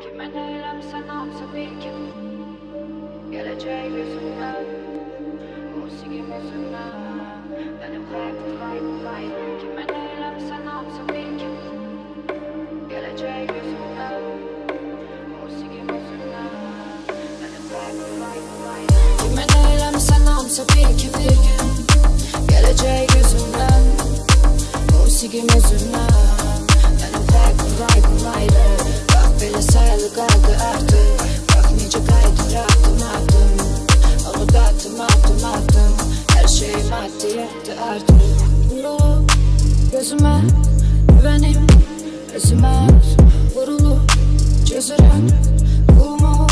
Kime neylemsen olsa bil ki geleceği gözümden, musikim yüzünden. Benim kaybım kime neylemsen olsa bil ki geleceği gözümden, musikim yüzünden. Benim kaybım kime neylemsen olsa bil ki bir gün geleceği gözümden, musikim yüzünden. Benim kaybım ayrı. Böyle sayılı kaldı artık. Bakmayacak aydır adım. Onu da attım. Her şey maddiyetti artık. Vurulup gözüme güvenim özüme vurulup çözürüm kulumu.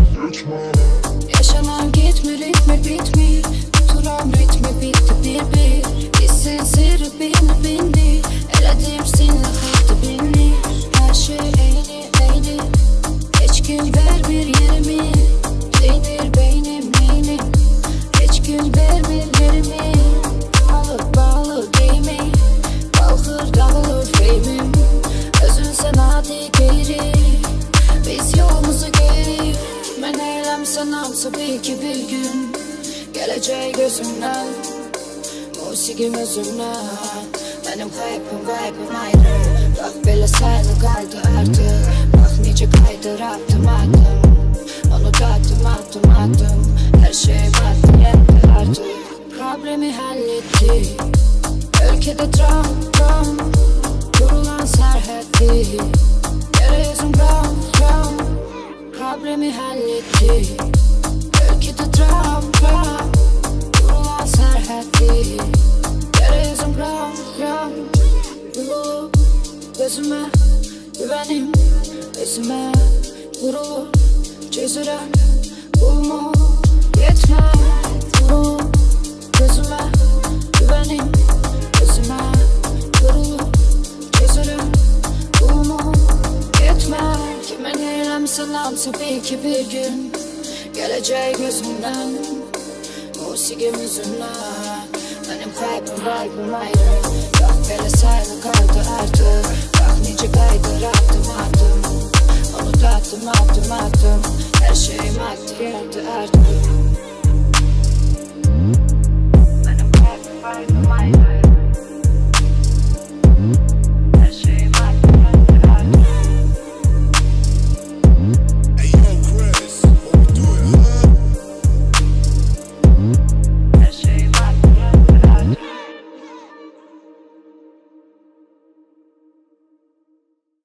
Yaşanan gitme ritmi bitmiyor. Tuturam ritmi bitti bir. Hissin sırrı bindi. Eledim seninle kaydı bindi. Her şey eğri. Hiç gün ver bir yerimi. Değdir beynim neynim. Hiç gün vermir yerimi. Bağlı değil mi? Kalkır dağılır feyim. Özün sen hadi geri. Biz yolumuzu geri. Kime neylemsen alsa bil ki bir gün geleceği gözümden, musikim özümden. Benim kaybım ayrı. Bak böyle sayılı kaldı artık. Bakmayacak aydır adım. Onu da attım. Her şey maddiyetti artık. Problemi halletti. Ülkede dram. Kurulan serhetti. Yere yüzüm gram. Problemi halletti. Ülkede dram. Kurulan serhetti. Yere yüzüm gram. Vurulup gözüme güvenim özüme vurulup çözürüm kulumu yetmez. Vurulup gözüme güvenim özüme vurulup çözürüm kulumu yetmez. Kime neylemsen alsa bil ki bir gün geleceği gözümden, musikim yüzünden. Benim kaybım ayrı. Yok böyle sayılı kaldı artık. Bakmayacak aydır adım.